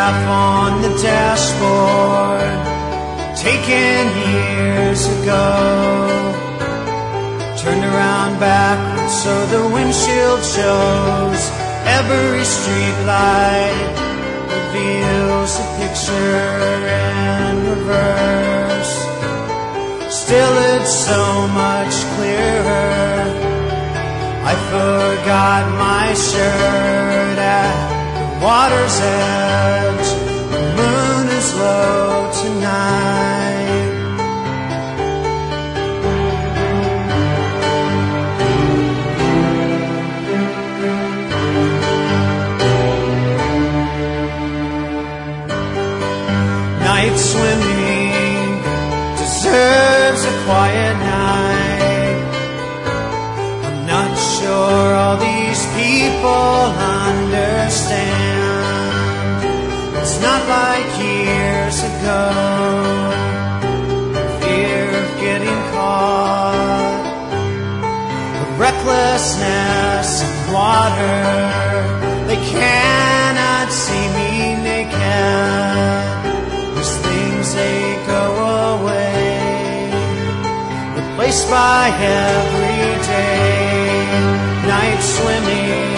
photograph on the dashboard, taken years ago. Turned around backwards so the windshield shows. Every street light reveals a picture in reverse. Still it's so much clearer. I forgot my shirt at the water's edge. The moon is low tonight. Night swimming deserves a quiet night. I'm not sure all these people understand. It's not like years ago. Fear of getting caught, the recklessness of water. They cannot see me naked. These things, they go away, replaced by everyday night swimming,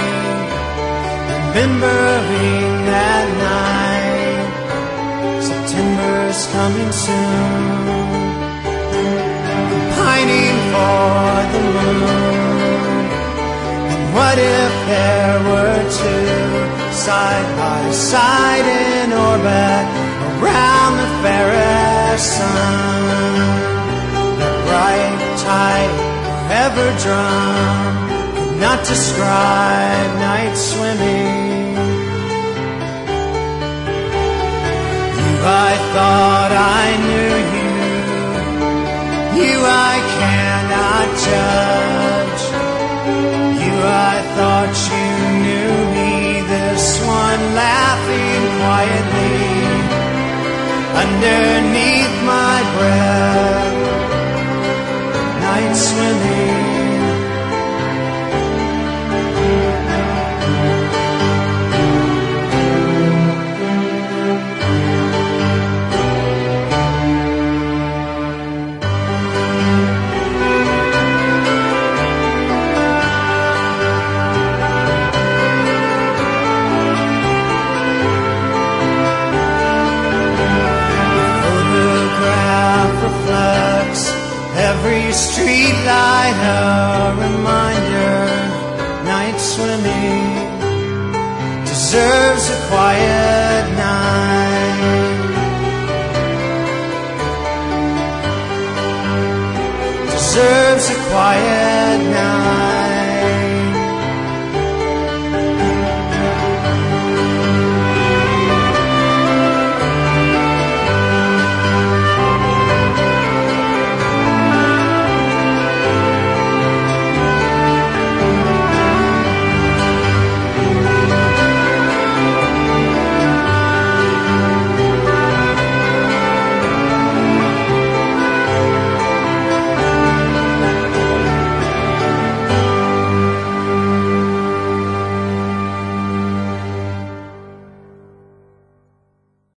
remembering that night. September's coming soon. I'm pining for the moon. And what if there were two side by side in orbit around the fairest sun? That bright, tight, forever drum could not describe night swimming. You, I thought I knew you. You, I cannot judge. You, I thought you knew me. This one laughing quietly underneath my breath. Night swimming. Every street light a reminder. Night swimming deserves a quiet night. Deserves a quiet night.